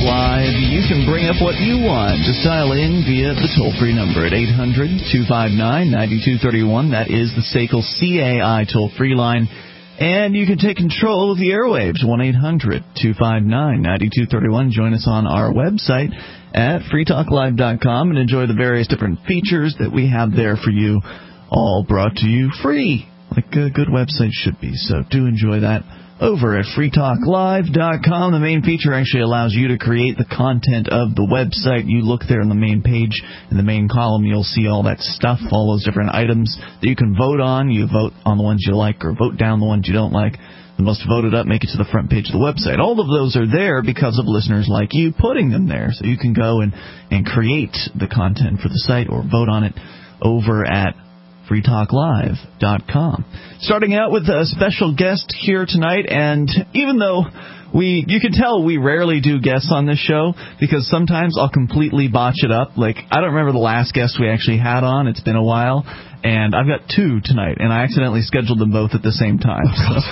Live. You can bring up what you want. Just dial in via the toll-free number at 800-259-9231. That is the SACL CAI toll-free line. And you can take control of the airwaves, 1-800-259-9231. Join us on our website at freetalklive.com and enjoy the various different features that we have there for you, all brought to you free, like a good website should be. So do enjoy that over at freetalklive.com. The main feature actually allows you to create the content of the website. You look there on the main page, in the main column, you'll see all that stuff, all those different items that you can vote on. You vote on the ones you like or vote down the ones you don't like. The most voted up make it to the front page of the website. All of those are there because of listeners like you putting them there. So you can go and create the content for the site or vote on it over at freetalklive.com. Starting out with a special guest here tonight, and even though you can tell we rarely do guests on this show because sometimes I'll completely botch it up. Like, I don't remember the last guest we actually had on. It's been a while, and I've got two tonight, and I accidentally scheduled them both at the same time.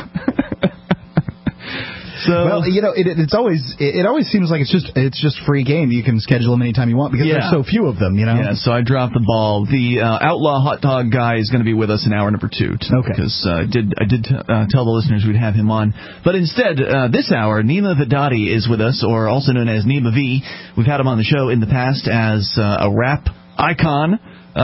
Well, you know, it always seems like it's just free game. You can schedule them anytime you want because there's so few of them, you know. Yeah, so I dropped the ball. The Outlaw Hot Dog guy is going to be with us in hour number 2. Okay. Because I did tell the listeners we'd have him on. But instead, this hour, Nima Vidadi is with us, or also known as Nima V. We've had him on the show in the past as a rap icon.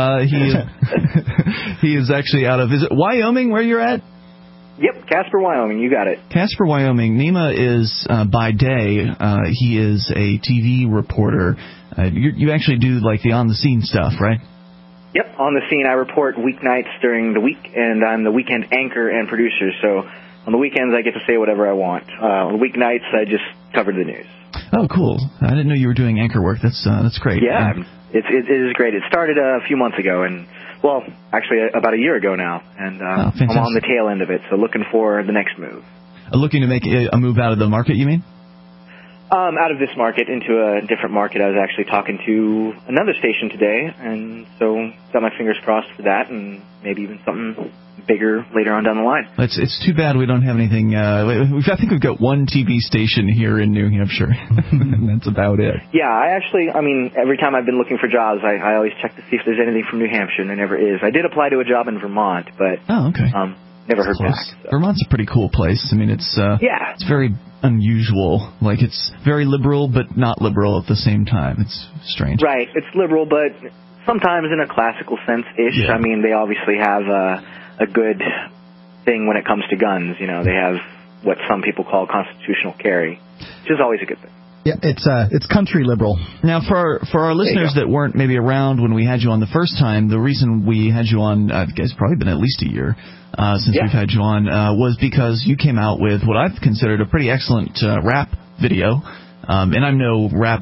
He is actually out of, is it Wyoming where you're at? Yep, Casper, Wyoming. You got it. Casper, Wyoming. Nima is, by day, he is a TV reporter. You actually do, like, the on-the-scene stuff, right? Yep, on the scene. I report weeknights during the week, and I'm the weekend anchor and producer. So on the weekends, I get to say whatever I want. On the weeknights, I just cover the news. Oh, cool. I didn't know you were doing anchor work. That's great. Yeah, it is great. It started a few months ago, and... well, actually, about a year ago now, and I'm on the tail end of it, so looking for the next move. Looking to make a move out of the market, you mean? Out of this market into a different market. I was actually talking to another station today, and so got my fingers crossed for that, and maybe even something bigger later on down the line. It's too bad we don't have anything. I think we've got one TV station here in New Hampshire. That's about it. Yeah, I mean, every time I've been looking for jobs, I always check to see if there's anything from New Hampshire, and there never is. I did apply to a job in Vermont, but never heard back. So. Vermont's a pretty cool place. I mean, it's very unusual. Like, it's very liberal, but not liberal at the same time. It's strange. Right. It's liberal, but sometimes in a classical sense-ish. Yeah. I mean, they obviously have a good thing when it comes to guns. You know, they have what some people call constitutional carry, which is always a good thing. Yeah, it's country liberal. Now, for our listeners that weren't maybe around when we had you on the first time, the reason we had you on, I guess, probably been at least a year since we've had you on, was because you came out with what I've considered a pretty excellent rap video. And I'm no rap,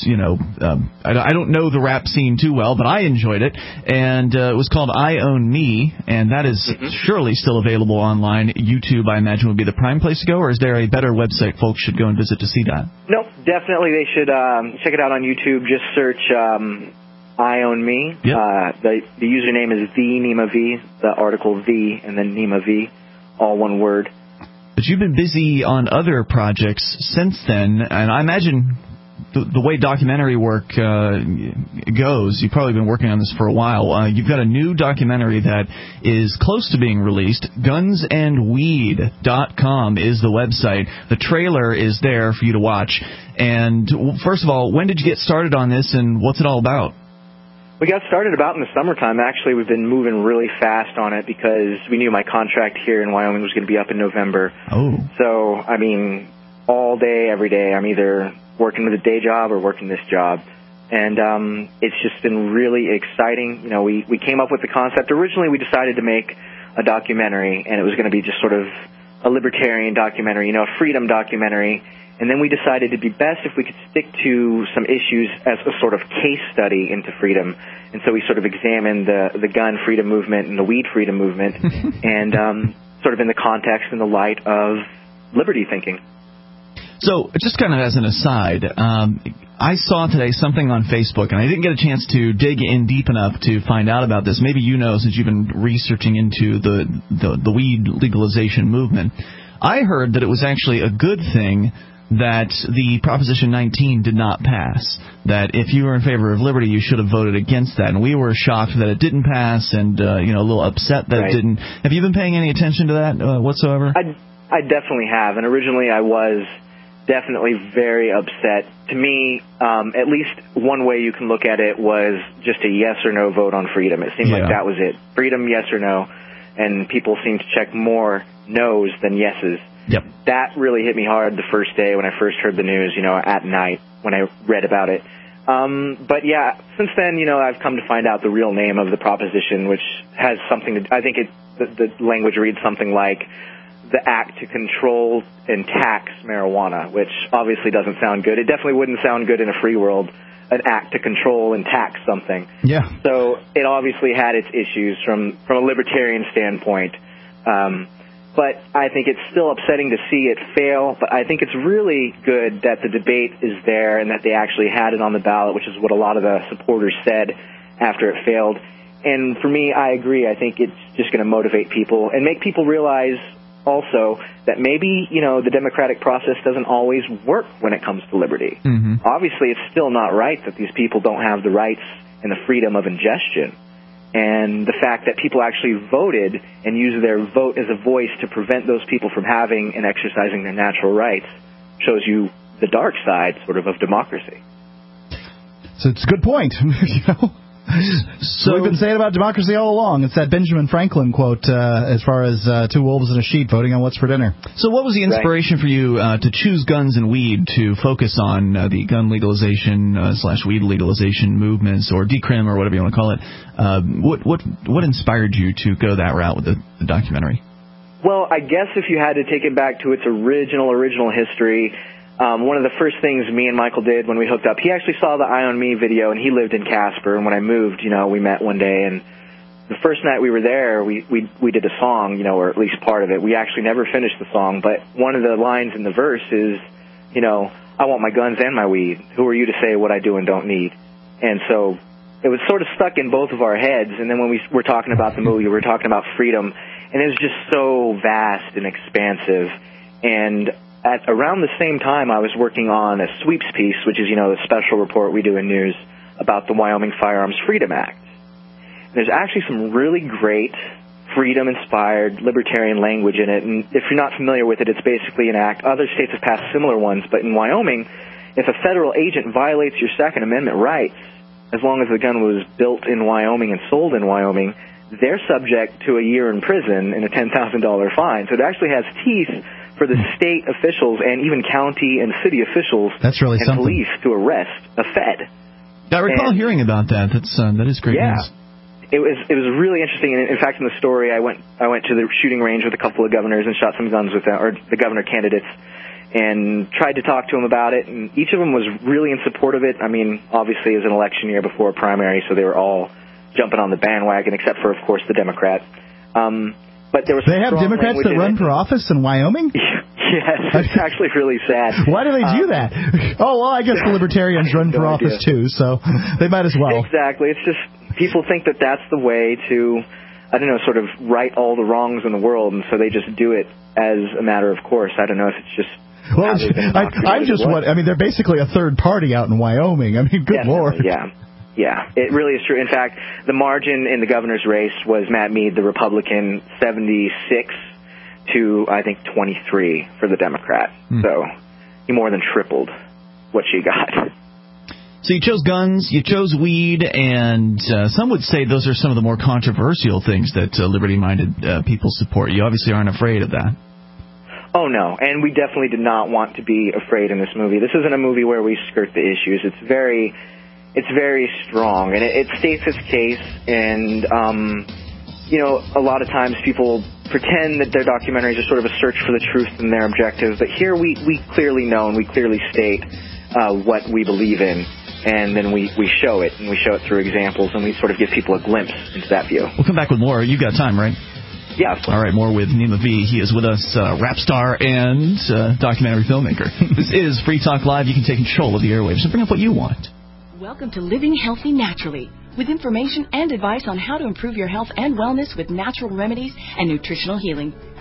I don't know the rap scene too well, but I enjoyed it. And it was called I Own Me, and that is surely still available online. YouTube, I imagine, would be the prime place to go, or is there a better website folks should go and visit to see that? Nope, definitely they should check it out on YouTube. Just search I Own Me. Yep. The username is TheNimaV, the article The, and then Nima V, all one word. But you've been busy on other projects since then, and I imagine the way documentary work goes, you've probably been working on this for a while. You've got a new documentary that is close to being released. Gunsandweed.com is the website. The trailer is there for you to watch. And first of all, when did you get started on this, and what's it all about? We got started about in the summertime. Actually, we've been moving really fast on it because we knew my contract here in Wyoming was going to be up in November. Oh. So, I mean, all day, every day, I'm either working with a day job or working this job. And it's just been really exciting. You know, we came up with the concept. Originally, we decided to make a documentary, and it was going to be just sort of a libertarian documentary, a freedom documentary. And then we decided it'd be best if we could stick to some issues as a sort of case study into freedom. And so we sort of examined the gun freedom movement and the weed freedom movement and sort of in the context and the light of liberty thinking. So just kind of as an aside, I saw today something on Facebook, and I didn't get a chance to dig in deep enough to find out about this. Maybe you know, since you've been researching into the weed legalization movement. I heard that it was actually a good thing that the Proposition 19 did not pass, that if you were in favor of liberty, you should have voted against that. And we were shocked that it didn't pass and, a little upset that it didn't. Have you been paying any attention to that whatsoever? I definitely have. And originally I was definitely very upset. To me, at least one way you can look at it was just a yes or no vote on freedom. It seemed like that was it. Freedom, yes or no. And people seemed to check more no's than yeses. Yep. That really hit me hard the first day when I first heard the news, at night when I read about it. But yeah, since then, I've come to find out the real name of the proposition, which has something to, I think the language reads something like the act to control and tax marijuana, which obviously doesn't sound good. It definitely wouldn't sound good in a free world, an act to control and tax something. Yeah. So it obviously had its issues from a libertarian standpoint. But I think it's still upsetting to see it fail. But I think it's really good that the debate is there and that they actually had it on the ballot, which is what a lot of the supporters said after it failed. And for me, I agree. I think it's just going to motivate people and make people realize also that maybe, the democratic process doesn't always work when it comes to liberty. Mm-hmm. Obviously, it's still not right that these people don't have the rights and the freedom of ingestion. And the fact that people actually voted and used their vote as a voice to prevent those people from having and exercising their natural rights shows you the dark side, sort of democracy. So it's a good point. So we've been saying about democracy all along. It's that Benjamin Franklin quote as far as two wolves in a sheep voting on what's for dinner. So what was the inspiration for you to choose guns and weed to focus on the gun legalization / weed legalization movements, or decrim, or whatever you want to call it? What inspired you to go that route with the documentary? Well, I guess if you had to take it back to its original history, one of the first things me and Michael did when we hooked up, he actually saw the Eye on Me video, and he lived in Casper. And when I moved, we met one day, and the first night we were there, we did a song, or at least part of it. We actually never finished the song, but one of the lines in the verse is, I want my guns and my weed. Who are you to say what I do and don't need? And so it was sort of stuck in both of our heads. And then when we were talking about the movie, we were talking about freedom, and it was just so vast and expansive. And at around the same time, I was working on a sweeps piece, which is, the special report we do in news about the Wyoming Firearms Freedom Act. There's actually some really great freedom-inspired libertarian language in it, and if you're not familiar with it, it's basically an act. Other states have passed similar ones, but in Wyoming, if a federal agent violates your Second Amendment rights, as long as the gun was built in Wyoming and sold in Wyoming, they're subject to a year in prison and a $10,000 fine. So it actually has teeth for the state officials and even county and city officials and police to arrest a Fed. I recall hearing about that. That is great news. It was really interesting. And in fact, in the story, I went to the shooting range with a couple of governors and shot some guns with them, or the governor candidates, and tried to talk to them about it. And each of them was really in support of it. I mean, obviously, it was an election year before a primary, so they were all jumping on the bandwagon, except for, of course, the Democrat. But there was they have Democrats that run for office in Wyoming? Yes, it's actually really sad. Why do they do that? Oh, well, I guess the Libertarians run for office too, so they might as well. Exactly. It's just people think that that's the way to, sort of right all the wrongs in the world, and so they just do it as a matter of course. I don't know if it's just... Well, they're basically a third party out in Wyoming. I mean, good Lord. Yeah, it really is true. In fact, the margin in the governor's race was Matt Mead, the Republican, 76 to, I think, 23 for the Democrat. So he more than tripled what she got. So you chose guns, you chose weed, and some would say those are some of the more controversial things that liberty-minded people support. You obviously aren't afraid of that. Oh, no, and we definitely did not want to be afraid in this movie. This isn't a movie where we skirt the issues. It's very strong, and it states its case, and, a lot of times people pretend that their documentaries are sort of a search for the truth and their objectives, but here we clearly know and we clearly state what we believe in, and then we show it, and we show it through examples, and we sort of give people a glimpse into that view. We'll come back with more. You've got time, right? Yeah. All right, more with Nima V. He is with us, rap star and documentary filmmaker. This is Free Talk Live. You can take control of the airwaves and bring up what you want. Welcome to Living Healthy Naturally, with information and advice on how to improve your health and wellness with natural remedies and nutritional healing.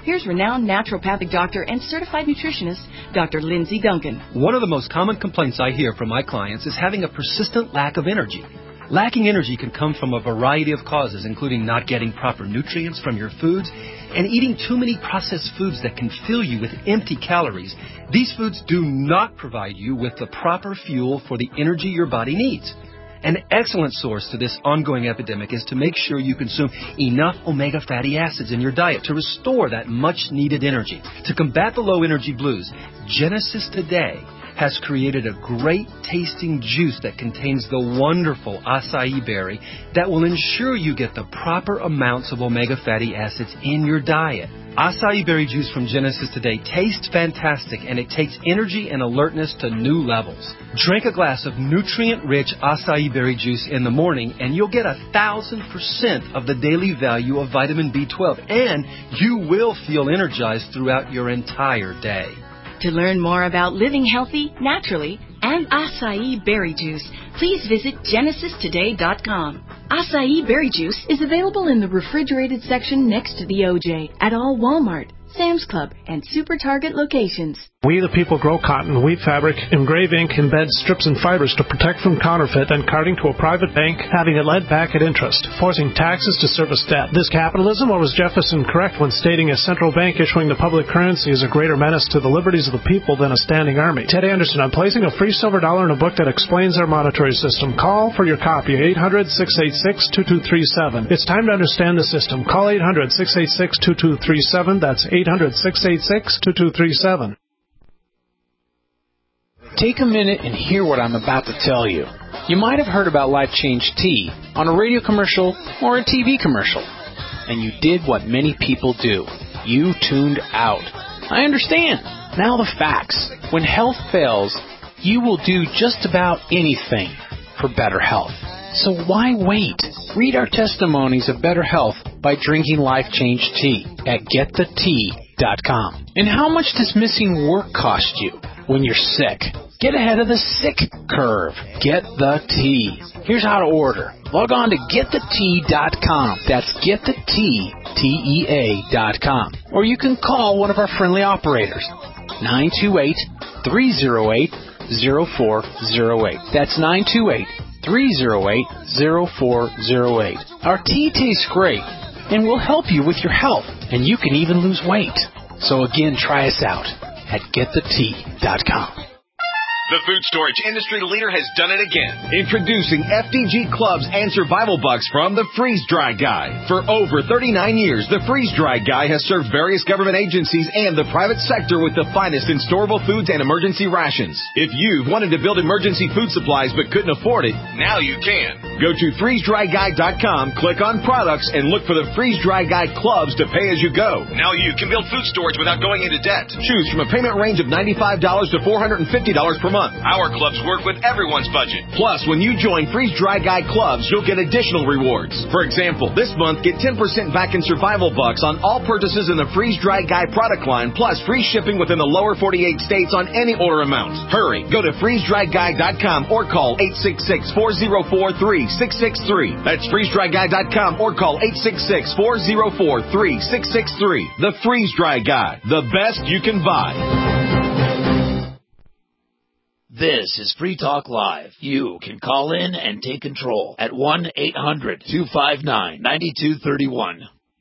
here's renowned naturopathic doctor and certified nutritionist, Dr. Lindsay Duncan. One of the most common complaints I hear from my clients is having a persistent lack of energy. Lacking energy can come from a variety of causes, including not getting proper nutrients from your foods and eating too many processed foods that can fill you with empty calories. These foods do not provide you with the proper fuel for the energy your body needs. An excellent source to this ongoing epidemic is to make sure you consume enough omega fatty acids in your diet to restore that much-needed energy. To combat the low-energy blues, Genesis Today has created a great-tasting juice that contains the wonderful acai berry that will ensure you get the proper amounts of omega fatty acids in your diet. Acai berry juice from Genesis Today tastes fantastic, and it takes energy and alertness to new levels. Drink a glass of nutrient-rich acai berry juice in the morning, and you'll get 1,000% of the daily value of vitamin B12, and you will feel energized throughout your entire day. To learn more about living healthy, naturally, and acai berry juice, please visit genesistoday.com. Acai berry juice is available in the refrigerated section next to the OJ at all Walmart, Sam's Club, and Super Target locations. We the people grow cotton, weave fabric, engrave ink, embed strips and fibers to protect from counterfeit and carting to a private bank, having it led back at interest, forcing taxes to service debt. This capitalism, or was Jefferson correct when stating a central bank issuing the public currency is a greater menace to the liberties of the people than a standing army? Ted Anderson, I'm placing a free silver dollar in a book that explains our monetary system. Call for your copy, 800-686-2237. It's time to understand the system. Call 800-686-2237. That's 800-686-2237. Take a minute and hear what I'm about to tell you. You might have heard about Life Change Tea on a radio commercial or a TV commercial, and you did what many people do. You tuned out. I understand. Now the facts. When health fails, you will do just about anything for better health. So why wait? Read our testimonies of better health by drinking Life Change Tea at getthetea.com. And how much does missing work cost you when you're sick? Get ahead of the sick curve. Get the tea. Here's how to order. Log on to getthetea.com. That's getthetea.com. Or you can call one of our friendly operators. 928-308-0408. That's 928-308-0408. Our tea tastes great and will help you with your health, and you can even lose weight. So again, try us out at getthetea.com. The food storage industry leader has done it again. Introducing FDG Clubs and Survival Bucks from the Freeze Dry Guy. For over 39 years, the Freeze Dry Guy has served various government agencies and the private sector with the finest in storable foods and emergency rations. If you've wanted to build emergency food supplies but couldn't afford it, now you can. Go to freezedryguy.com, click on products, and look for the Freeze Dry Guy Clubs to pay as you go. Now you can build food storage without going into debt. Choose from a payment range of $95 to $450 per month. Our clubs work with everyone's budget. Plus, when you join Freeze Dry Guy Clubs, you'll get additional rewards. For example, this month, get 10% back in Survival Bucks on all purchases in the Freeze Dry Guy product line, plus free shipping within the lower 48 states on any order amount. Hurry, go to freezedryguy.com or call 866-404-3663. That's freezedryguy.com or call 866-404-3663. The Freeze Dry Guy, the best you can buy. This is Free Talk Live. You can call in and take control at 1-800-259-9231.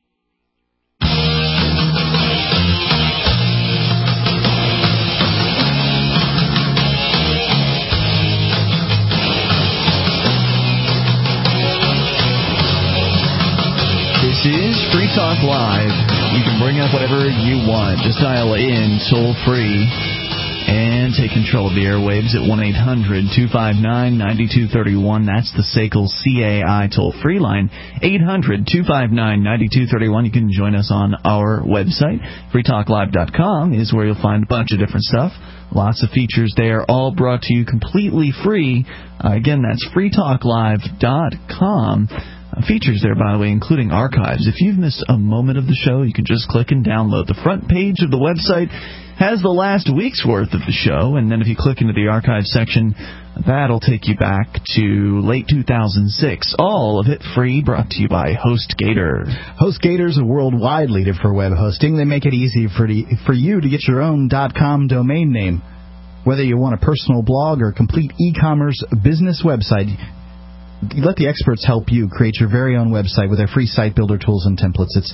This is Free Talk Live. You can bring up whatever you want. Just dial in toll free and take control of the airwaves at 1-800-259-9231. That's the SACL CAI toll-free line, 800-259-9231. You can join us on our website. freetalklive.com is where you'll find a bunch of different stuff. Lots of features there, all brought to you completely free. Again, that's freetalklive.com. Features there, by the way, including archives. If you've missed a moment of the show, you can just click and download the front page of the website. has the last week's worth of the show, and then if you click into the archive section, that'll take you back to late 2006. All of it free, brought to you by HostGator. HostGator's a worldwide leader for web hosting. They make it easy for you to get your own .com domain name. Whether you want a personal blog or complete e-commerce business website, let the experts help you create your very own website with their free site builder tools and templates. It's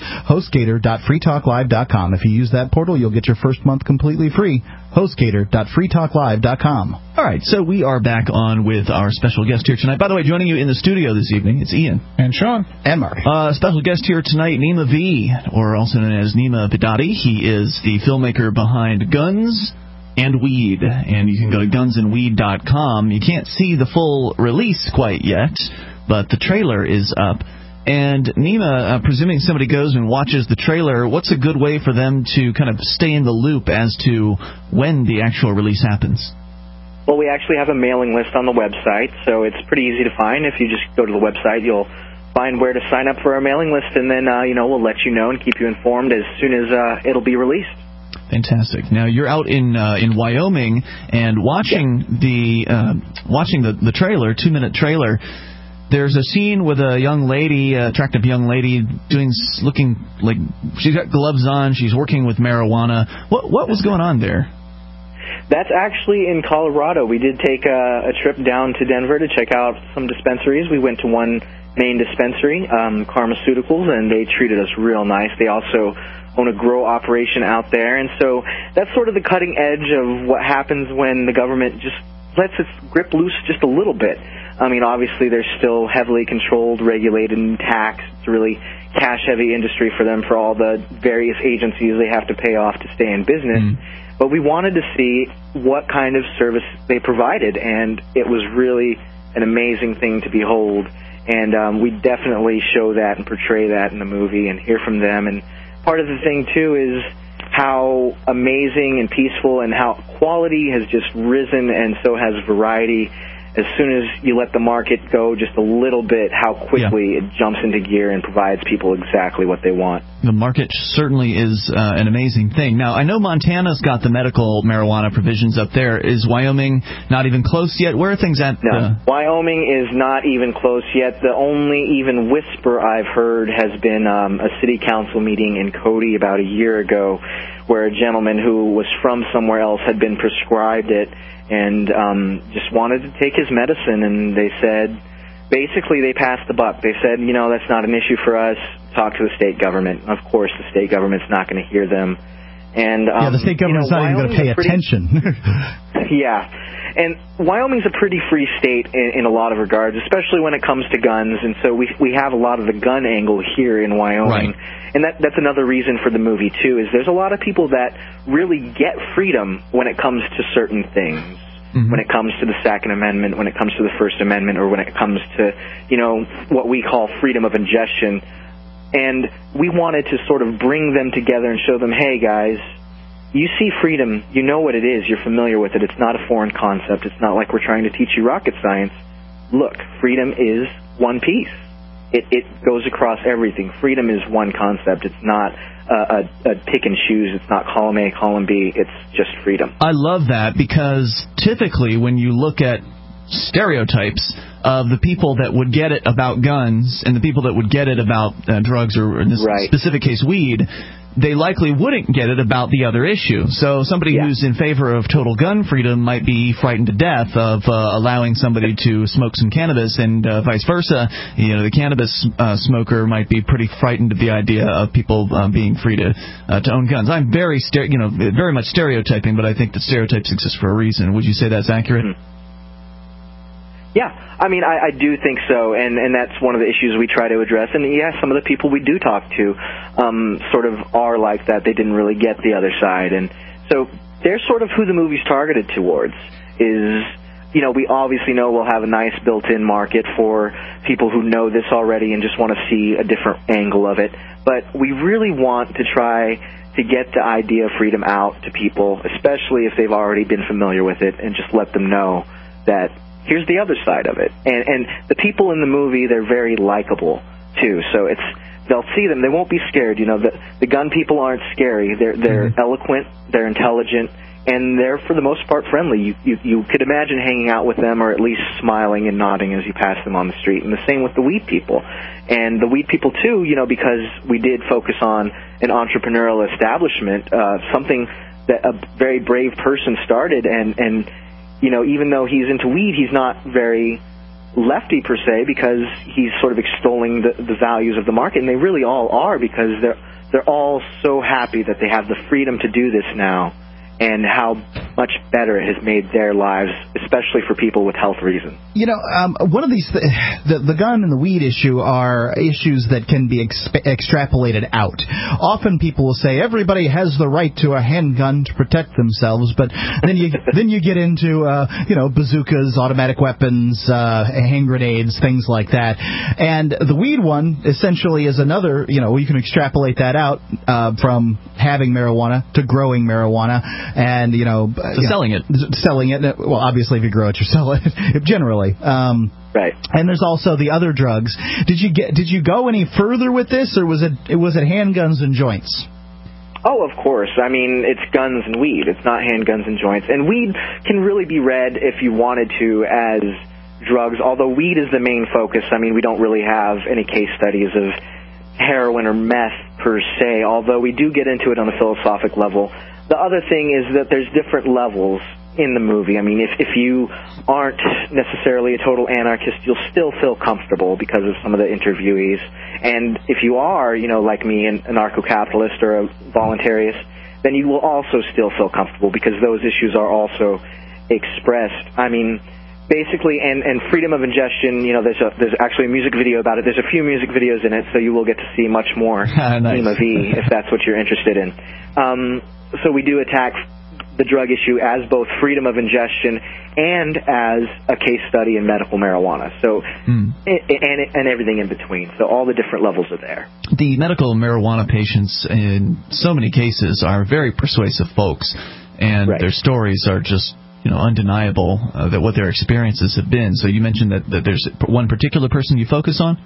HostGator.freetalklive.com. If you use that portal, you'll get your first month completely free. HostGator.freetalklive.com. All right, so we are back on with our special guest here tonight. By the way, joining you in the studio this evening, it's Ian. And Sean. And Mark. Special guest here tonight, Nima V, or also known as Nima Bidadi. He is the filmmaker behind Guns and Weed, and you can go to gunsandweed.com. You can't see the full release quite yet, but the trailer is up. And Nima, presuming somebody goes and watches the trailer, what's a good way for them to kind of stay in the loop as to when the actual release happens? Well, we actually have a mailing list on the website, so it's pretty easy to find. If you just go to the website, you'll find where to sign up for our mailing list, and then we'll let you know and keep you informed as soon as it'll be released. Fantastic. Now you're out in Wyoming and watching the trailer, 2-minute trailer. There's a scene with a young lady, attractive young lady, looking like she's got gloves on. She's working with marijuana. What was going on there? That's actually in Colorado. We did take a trip down to Denver to check out some dispensaries. We went to one main dispensary, Pharmaceuticals, and they treated us real nice. They also own a grow operation out there, and so that's sort of the cutting edge of what happens when the government just lets its grip loose just a little bit. I mean, obviously they're still heavily controlled, regulated, and taxed. It's a really cash-heavy industry for them, for all the various agencies they have to pay off to stay in business. But we wanted to see what kind of service they provided, and it was really an amazing thing to behold. And we definitely show that and portray that in the movie and hear from them. And part of the thing, too, is how amazing and peaceful and how quality has just risen, and so has variety. As soon as you let the market go just a little bit, how quickly it jumps into gear and provides people exactly what they want. The market certainly is an amazing thing. Now, I know Montana's got the medical marijuana provisions up there. Is Wyoming not even close yet? Where are things at? No, Wyoming is not even close yet. The only even whisper I've heard has been a city council meeting in Cody about a year ago, where a gentleman who was from somewhere else had been prescribed it and just wanted to take his medicine, and they said, basically they passed the buck. They said, that's not an issue for us. Talk to the state government. Of course, the state government's not going to hear them. And the state government's not even going to pay attention. And Wyoming's a pretty free state in a lot of regards, especially when it comes to guns, and so we have a lot of the gun angle here in Wyoming. Right. And that's another reason for the movie, too, is there's a lot of people that really get freedom when it comes to certain things. When it comes to the Second Amendment, when it comes to the First Amendment, or when it comes to, what we call freedom of ingestion. And we wanted to sort of bring them together and show them, hey, guys, you see freedom, you know what it is, you're familiar with it, it's not a foreign concept, it's not like we're trying to teach you rocket science. Look, freedom is one piece. It goes across everything. Freedom is one concept. It's not a pick and choose. It's not column A, column B. It's just freedom. I love that, because typically when you look at stereotypes of the people that would get it about guns and the people that would get it about drugs, or in this specific case, weed, they likely wouldn't get it about the other issue. So somebody who's in favor of total gun freedom might be frightened to death of allowing somebody to smoke some cannabis, and vice versa. The cannabis smoker might be pretty frightened at the idea of people being free to own guns. I'm very much stereotyping, but I think that stereotypes exist for a reason. Would you say that's accurate? Yeah, I mean, I do think so, and that's one of the issues we try to address. And some of the people we do talk to sort of are like that. They didn't really get the other side. And so they're sort of who the movie's targeted towards. We obviously know we'll have a nice built-in market for people who know this already and just want to see a different angle of it. But we really want to try to get the idea of freedom out to people, especially if they've already been familiar with it, and just let them know that here's the other side of it. And the people in the movie, they're very likable, too. So it's they'll see them. They won't be scared. You know, the gun people aren't scary. They're eloquent, they're intelligent, and they're, for the most part, friendly. You could imagine hanging out with them, or at least smiling and nodding as you pass them on the street. And the same with the weed people. And the weed people, too, you know, because we did focus on an entrepreneurial establishment, something that a very brave person started. And you know, even though he's into weed, he's not very lefty per se, because he's sort of extolling the values of the market. And they really all are, because they're all so happy that they have the freedom to do this now, and how much better it has made their lives, especially for people with health reasons. You know, one of these, the gun and the weed issue are issues that can be extrapolated out. Often people will say everybody has the right to a handgun to protect themselves, but then you get into you know, bazookas, automatic weapons, hand grenades, things like that. And the weed one essentially is another. You know, you can extrapolate that out from having marijuana to growing marijuana. And, you know, selling it. Well, obviously, if you grow it, you sell it, generally. Right. And there's also the other drugs. Did you go any further with this, or was it handguns and joints? Oh, of course. I mean, it's guns and weed. It's not handguns and joints. And weed can really be read, if you wanted to, as drugs, although weed is the main focus. I mean, we don't really have any case studies of heroin or meth per se, although we do get into it on a philosophic level. The other thing is that there's different levels in the movie. I mean, if you aren't necessarily a total anarchist, you'll still feel comfortable because of some of the interviewees. And if you are, you know, like me, an anarcho-capitalist or a voluntarist, then you will also still feel comfortable, because those issues are also expressed. I mean, basically, and freedom of ingestion, you know, there's actually a music video about it. There's a few music videos in it, so you will get to see much more Nima V, if that's what you're interested in. So we do attack the drug issue as both freedom of ingestion and as a case study in medical marijuana. So and everything in between. So all the different levels are there. The medical marijuana patients, in so many cases, are very persuasive folks, and their stories are just, you know, undeniable, that what their experiences have been. So you mentioned that there's one particular person you focus on?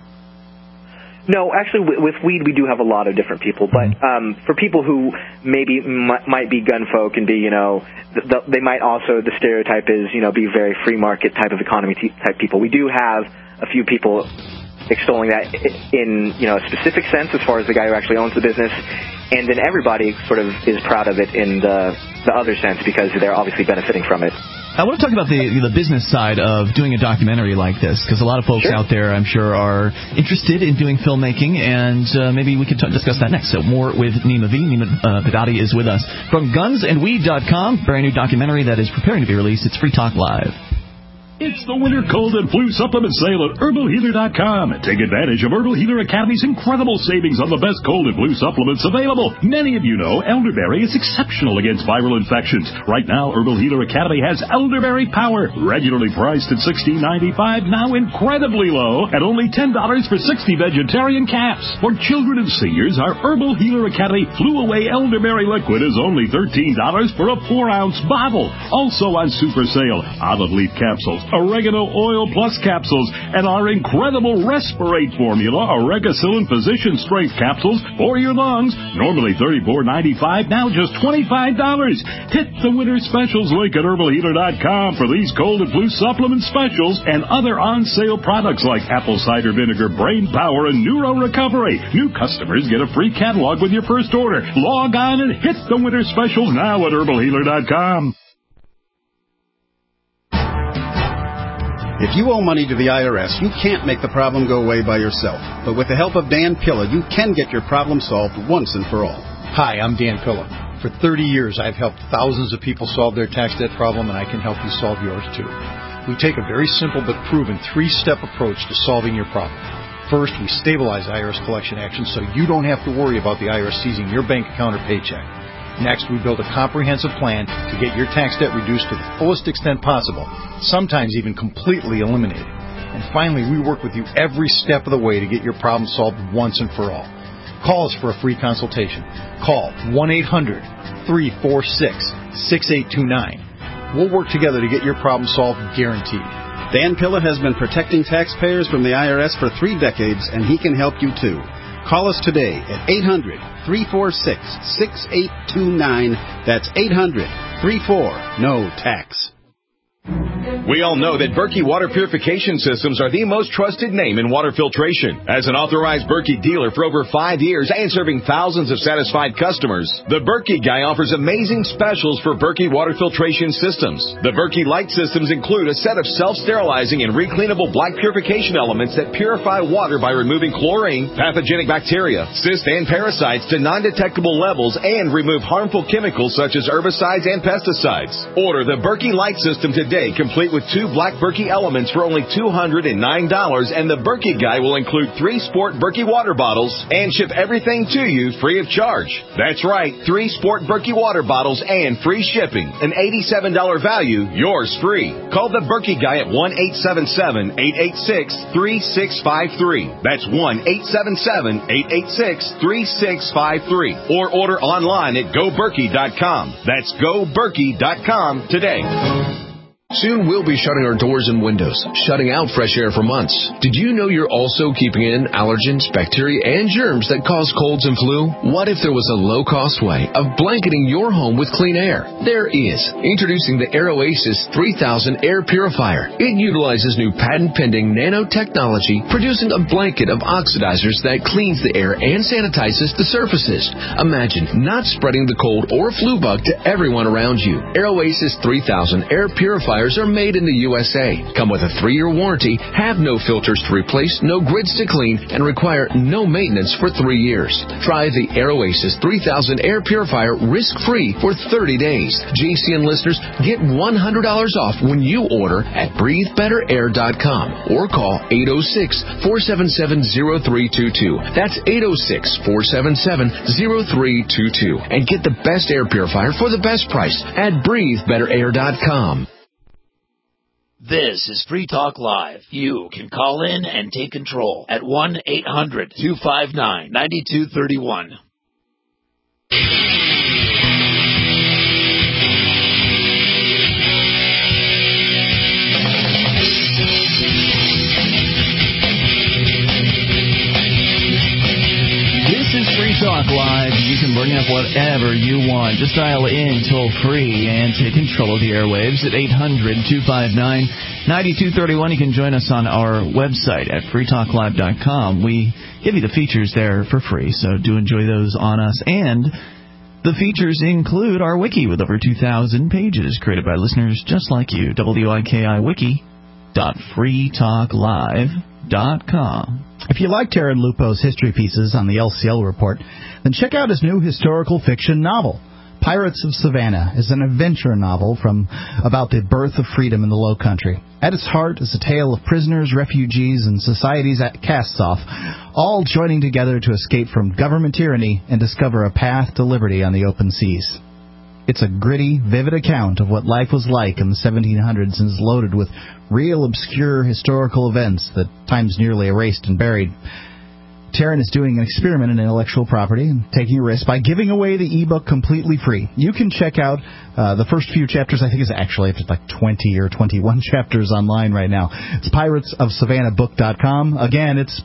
No, actually, with weed, we do have a lot of different people. But for people who maybe might be gun folk and be, you know, they might also, the stereotype is, you know, be very free market type of economy type people. We do have a few people extolling that in, you know, a specific sense, as far as the guy who actually owns the business, and then everybody sort of is proud of it in the other sense, because they're obviously benefiting from it. I want to talk about the business side of doing a documentary like this, because a lot of folks out there, I'm sure, are interested in doing filmmaking, and maybe we could discuss that next. So more with Nima V. Nima Vedadi is with us from gunsandweed.com, brand new documentary that is preparing to be released. It's Free Talk Live. It's the winter cold and flu supplement sale at HerbalHealer.com. Take advantage of Herbal Healer Academy's incredible savings on the best cold and flu supplements available. Many of you know elderberry is exceptional against viral infections. Right now, Herbal Healer Academy has Elderberry Power, regularly priced at $16.95, now incredibly low at only $10 for 60 vegetarian caps. For children and seniors, our Herbal Healer Academy Flew Away Elderberry Liquid is only $13 for a 4-ounce bottle. Also on super sale, olive leaf capsules, oregano oil plus capsules, and our incredible Respirate formula, Oregacillin Physician Strength capsules for your lungs. Normally $34.95, now just $25. Hit the winter specials link at HerbalHealer.com for these cold and flu supplement specials and other on-sale products like apple cider vinegar, brain power, and neuro recovery. New customers get a free catalog with your first order. Log on and hit the winter specials now at HerbalHealer.com. If you owe money to the IRS, you can't make the problem go away by yourself. But with the help of Dan Pilla, you can get your problem solved once and for all. Hi, I'm Dan Pilla. For 30 years, I've helped thousands of people solve their tax debt problem, and I can help you solve yours too. We take a very simple but proven 3-step approach to solving your problem. First, we stabilize IRS collection actions so you don't have to worry about the IRS seizing your bank account or paycheck. Next, we build a comprehensive plan to get your tax debt reduced to the fullest extent possible, sometimes even completely eliminated. And finally, we work with you every step of the way to get your problem solved once and for all. Call us for a free consultation. Call 1-800-346-6829. We'll work together to get your problem solved, guaranteed. Dan Pilla has been protecting taxpayers from the IRS for 3 decades, and he can help you too. Call us today at 800-346-6829. That's 800-34-NO-TAX. We all know that Berkey Water Purification Systems are the most trusted name in water filtration. As an authorized Berkey dealer for over 5 years and serving thousands of satisfied customers, the Berkey Guy offers amazing specials for Berkey Water Filtration Systems. The Berkey Light Systems include a set of self-sterilizing and recleanable black purification elements that purify water by removing chlorine, pathogenic bacteria, cysts, and parasites to non-detectable levels and remove harmful chemicals such as herbicides and pesticides. Order the Berkey Light System today, complete with 2 black Berkey elements for only $209, and the Berkey Guy will include 3 Sport Berkey water bottles and ship everything to you free of charge. That's right, 3 Sport Berkey water bottles and free shipping. An $87 value, yours free. Call the Berkey Guy at 1-877-886-3653. That's 1-877-886-3653. Or order online at GoBerkey.com. That's GoBerkey.com today. Soon we'll be shutting our doors and windows, shutting out fresh air for months. Did you know you're also keeping in allergens, bacteria, and germs that cause colds and flu? What if there was a low-cost way of blanketing your home with clean air? There is. Introducing the AirOasis 3000 Air Purifier. It utilizes new patent-pending nanotechnology, producing a blanket of oxidizers that cleans the air and sanitizes the surfaces. Imagine not spreading the cold or flu bug to everyone around you. AirOasis 3000 Air Purifier are made in the USA, come with a 3-year warranty, have no filters to replace, no grids to clean, and require no maintenance for 3 years. Try the AirOasis 3000 Air Purifier risk-free for 30 days. JCN listeners get $100 off when you order at BreatheBetterAir.com or call 806-477-0322. That's 806-477-0322 and get the best air purifier for the best price at BreatheBetterAir.com. This is Free Talk Live. You can call in and take control at 1-800-259-9231. Free Talk Live. You can bring up whatever you want. Just dial in toll free and take control of the airwaves at 800-259-9231. You can join us on our website at freetalklive.com. We give you the features there for free, so do enjoy those on us. And the features include our wiki with over 2,000 pages created by listeners just like you. WIKIwiki.freetalklive.com. If you like Taryn Lupo's history pieces on the LCL Report, then check out his new historical fiction novel. Pirates of Savannah is an adventure novel about the birth of freedom in the Low Country. At its heart is a tale of prisoners, refugees, and society's cast-off, all joining together to escape from government tyranny and discover a path to liberty on the open seas. It's a gritty, vivid account of what life was like in the 1700s and is loaded with real obscure historical events that time's nearly erased and buried. Taryn is doing an experiment in intellectual property and taking a risk by giving away the ebook completely free. You can check out the first few chapters. I think it's actually like 20 or 21 chapters online right now. It's piratesofsavannahbook.com. Again, it's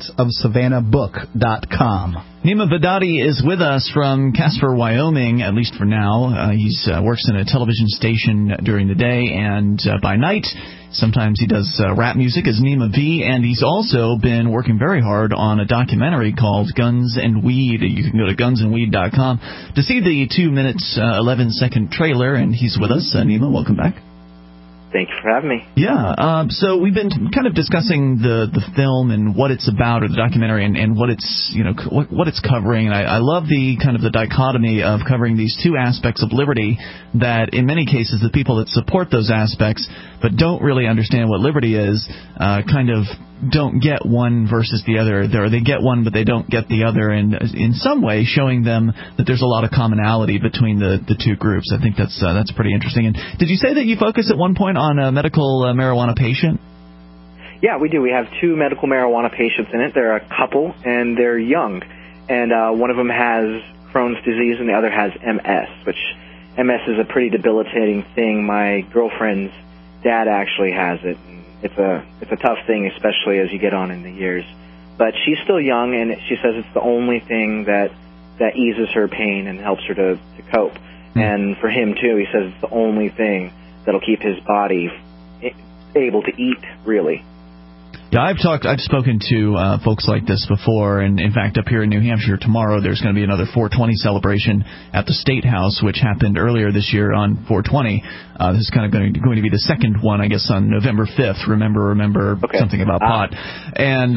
piratesofsavannahbook.com. Nima Vedati is with us from Casper, Wyoming, at least for now. He works in a television station during the day, and by night, sometimes he does rap music as Nima V, and he's also been working very hard on a documentary called Guns and Weed. You can go to gunsandweed.com to see the 2 minutes, 11-second trailer, and he's with us. Nima, welcome back. Thank you for having me. Yeah, so we've been kind of discussing the film and what it's about, or the documentary, and what it's what it's covering. And I love the kind of the dichotomy of covering these two aspects of liberty that, in many cases, the people that support those aspects but don't really understand what liberty is, kind of don't get one versus the other. They get one, but they don't get the other, and in some way showing them that there's a lot of commonality between the two groups. I think that's pretty interesting. And did you say that you focus at one point on a medical marijuana patient? Yeah, we do. We have 2 medical marijuana patients in it. They're a couple, and they're young. And one of them has Crohn's disease, and the other has MS, which MS is a pretty debilitating thing. My girlfriend's dad actually has it. It's a tough thing, especially as you get on in the years. But she's still young, and she says it's the only thing that eases her pain and helps her to cope. And for him, too, he says it's the only thing that'll keep his body able to eat, really. Yeah, I've spoken to folks like this before, and in fact, up here in New Hampshire tomorrow, there's going to be another 420 celebration at the State House, which happened earlier this year on 420. This is kind of going to be the second one, I guess, on November 5th. Remember, something about pot, and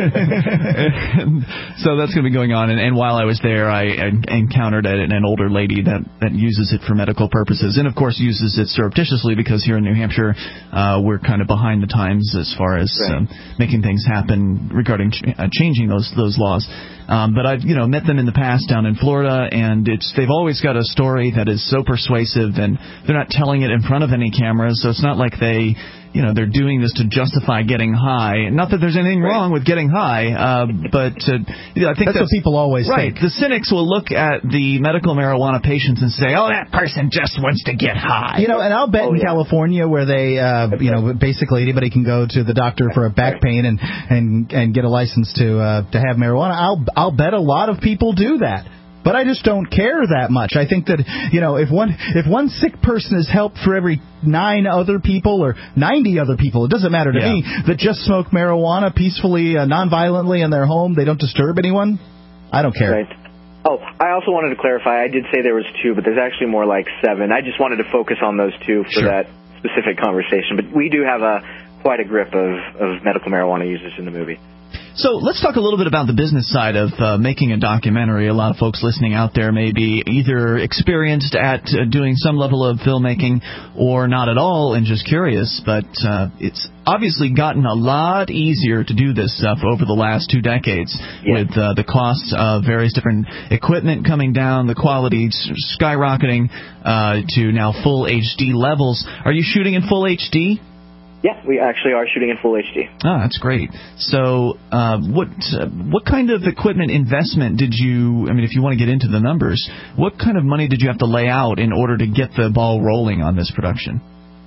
so that's going to be going on. And while I was there, I encountered an older lady that uses it for medical purposes, and of course uses it surreptitiously because here in New Hampshire, we're kind of behind the times as far as making things happen regarding changing those laws. But I've met them in the past down in Florida, and they've always got a story that is so persuasive, and they're not telling it in front of any cameras, so it's not like they're doing this to justify getting high. Not that there's anything wrong with getting high, but I think that's what people always think. Right. The cynics will look at the medical marijuana patients and say, "Oh, that person just wants to get high." And I'll bet in California, where they, basically anybody can go to the doctor for a back pain and get a license to have marijuana. I'll bet a lot of people do that. But I just don't care that much. I think that, if one sick person is helped for every 9 other people or 90 other people, it doesn't matter to me, that just smoke marijuana peacefully, non-violently in their home, they don't disturb anyone, I don't care. Right. Oh, I also wanted to clarify, I did say there was 2, but there's actually more like 7. I just wanted to focus on those 2 for that specific conversation. But we do have quite a grip of medical marijuana users in the movie. So let's talk a little bit about the business side of making a documentary. A lot of folks listening out there may be either experienced at doing some level of filmmaking or not at all and just curious. But it's obviously gotten a lot easier to do this stuff over the last 2 decades with the costs of various different equipment coming down, the quality skyrocketing to now full HD levels. Are you shooting in full HD? Yeah, we actually are shooting in full HD. Oh, that's great. So what kind of equipment investment did you, if you want to get into the numbers, what kind of money did you have to lay out in order to get the ball rolling on this production?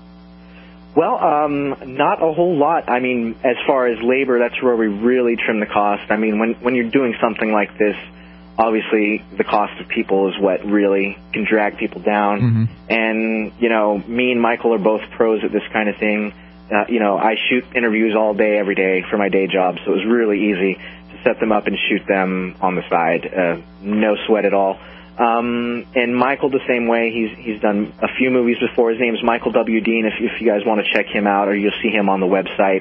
Well, not a whole lot. As far as labor, that's where we really trim the cost. When you're doing something like this, obviously the cost of people is what really can drag people down. And, me and Michael are both pros at this kind of thing. I shoot interviews all day, every day for my day job, so it was really easy to set them up and shoot them on the side. No sweat at all. And Michael the same way. He's done a few movies before. His name's Michael W. Dean, if you guys want to check him out, or you'll see him on the website.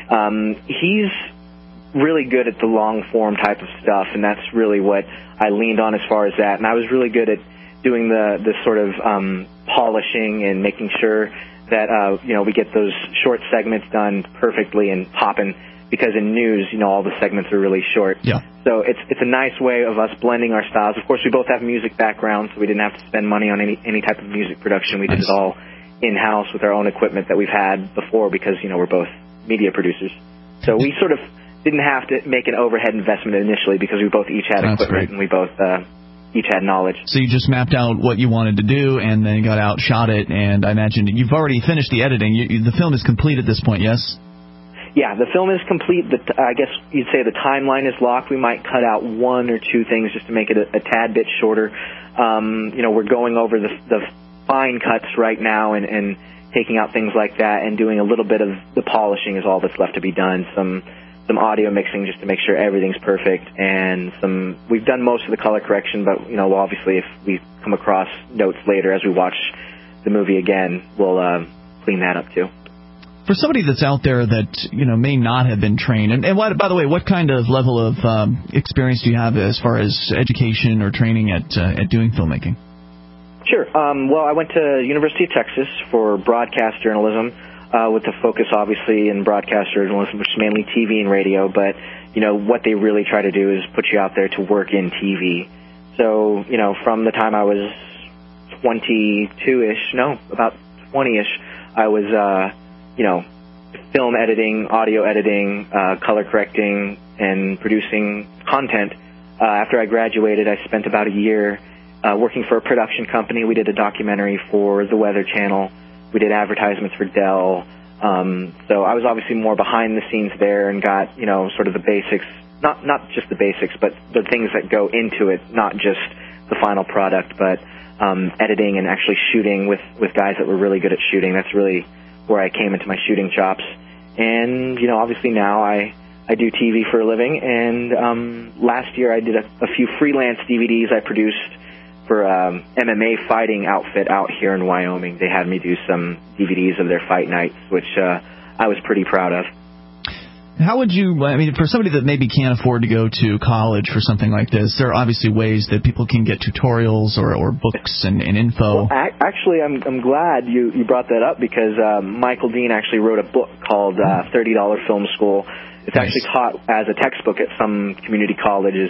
He's really good at the long-form type of stuff, and that's really what I leaned on as far as that. And I was really good at doing the sort of polishing and making sure that we get those short segments done perfectly and popping, because in news, all the segments are really short. Yeah. So it's a nice way of us blending our styles. Of course, we both have music backgrounds, so we didn't have to spend money on any type of music production. We did it all in-house with our own equipment that we've had before, because we're both media producers. So we sort of didn't have to make an overhead investment initially, because we both each had equipment and we both each had knowledge. So you just mapped out what you wanted to do and then got out, shot it, and I imagine you've already finished the editing. The film is complete at this point, yes? Yeah, the film is complete. I guess you'd say the timeline is locked. We might cut out 1 or 2 things just to make it a tad bit shorter. We're going over the fine cuts right now and taking out things like that, and doing a little bit of the polishing is all that's left to be done. Some audio mixing just to make sure everything's perfect, and we've done most of the color correction, but obviously if we come across notes later as we watch the movie again, we'll clean that up too. For somebody that's out there that may not have been trained, and by the way, what kind of level of experience do you have as far as education or training at doing filmmaking? Sure. Well, I went to University of Texas for broadcast journalism, with the focus, obviously, in broadcast journalism, which is mainly TV and radio. But, what they really try to do is put you out there to work in TV. So, from the time I was 22-ish, about 20-ish, I was, film editing, audio editing, color correcting, and producing content. After I graduated, I spent about a year working for a production company. We did a documentary for the Weather Channel. We did advertisements for Dell. So I was obviously more behind the scenes there and got, sort of the basics not just the basics, but the things that go into it, not just the final product, but editing and actually shooting with guys that were really good at shooting. That's really where I came into my shooting chops. And, obviously now I do TV for a living, and last year I did a few freelance DVDs I produced for MMA fighting outfit out here in Wyoming. They had me do some DVDs of their fight nights, which I was pretty proud of. How would you, for somebody that maybe can't afford to go to college for something like this, there are obviously ways that people can get tutorials or books and info. Well, actually, I'm glad you brought that up, because Michael Dean actually wrote a book called $30 Film School. It's actually taught as a textbook at some community colleges,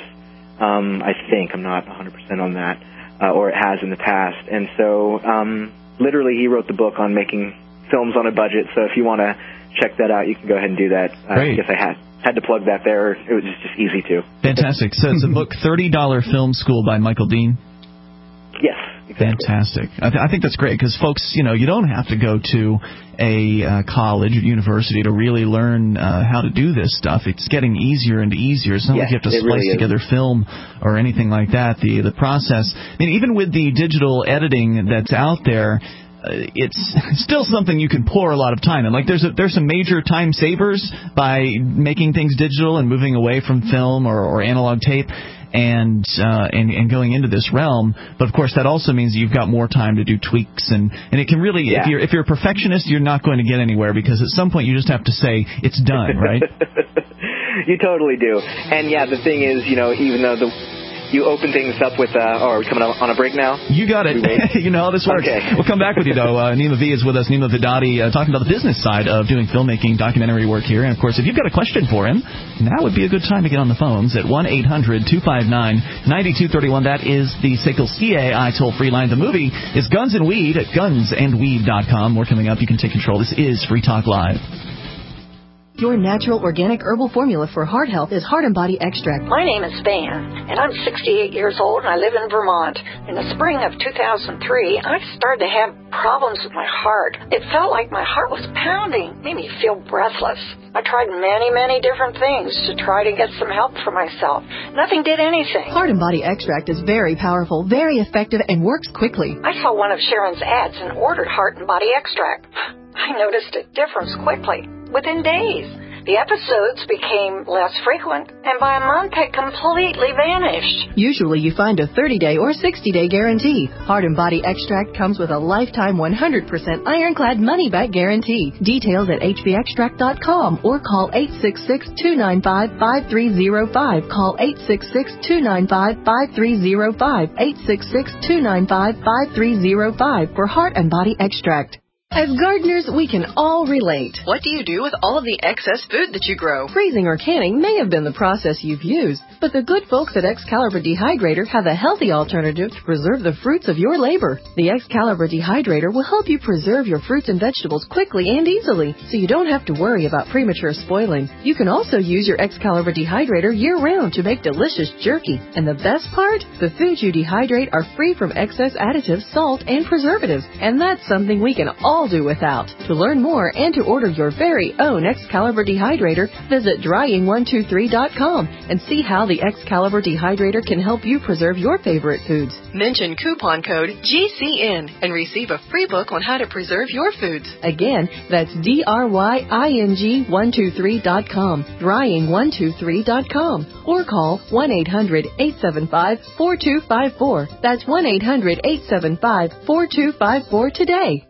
I think. I'm not 100% on that, or it has in the past. And so literally he wrote the book on making films on a budget, so if you want to check that out, you can go ahead and do that. I guess I had to plug that there. It was just easy to. Fantastic. So it's a book, $30 Film School by Michael Dean? Yes. Exactly. Fantastic. I think that's great, because folks, you don't have to go to a college or university to really learn how to do this stuff. It's getting easier and easier. It's not like you have to splice together film or anything like that. The process, even with the digital editing that's out there, it's still something you can pour a lot of time in. Like there's some major time savers by making things digital and moving away from film or analog tape and going into this realm. But of course that also means you've got more time to do tweaks and it can really if you're a perfectionist, you're not going to get anywhere, because at some point you just have to say it's done, right? You totally do. And the thing is, even though you open things up with, are we coming on a break now? You got it. You know how this works. Okay. We'll come back with you, though. Nima V is with us, Nima Vidadi, talking about the business side of doing filmmaking, documentary work here. And, of course, if you've got a question for him, now would be a good time to get on the phones at 1-800-259-9231. That is the SACL CAI toll-free line. The movie is Guns and Weed at gunsandweed.com. More coming up. You can take control. This is Free Talk Live. Your natural organic herbal formula for heart health is Heart and Body Extract. My name is Van, and I'm 68 years old, and I live in Vermont. In the spring of 2003, I started to have problems with my heart. It felt like my heart was pounding, made me feel breathless. I tried many different things to try to get some help for myself. Nothing did anything. Heart and Body Extract is very powerful, very effective, and works quickly. I saw one of Sharon's ads and ordered Heart and Body Extract. I noticed a difference quickly, within days. The episodes became less frequent, and by a month had completely vanished. Usually you find a 30-day or 60-day guarantee. Heart and Body Extract comes with a lifetime 100% ironclad money-back guarantee. Details at hbextract.com or call 866-295-5305. Call 866-295-5305. 866-295-5305 for Heart and Body Extract. As gardeners, we can all relate. What do you do with all of the excess food that you grow? Freezing or canning may have been the process you've used, but the good folks at Excalibur Dehydrator have a healthy alternative to preserve the fruits of your labor. The Excalibur Dehydrator will help you preserve your fruits and vegetables quickly and easily, so you don't have to worry about premature spoiling. You can also use your Excalibur Dehydrator year-round to make delicious jerky. And the best part? The foods you dehydrate are free from excess additives, salt, and preservatives, and that's something we can all do without. To learn more and to order your very own Excalibur Dehydrator, visit drying123.com and see how the Excalibur Dehydrator can help you preserve your favorite foods. Mention coupon code GCN and receive a free book on how to preserve your foods. Again, that's drying123.com, drying123.com, or call 1-800-875-4254. That's 1-800-875-4254 today.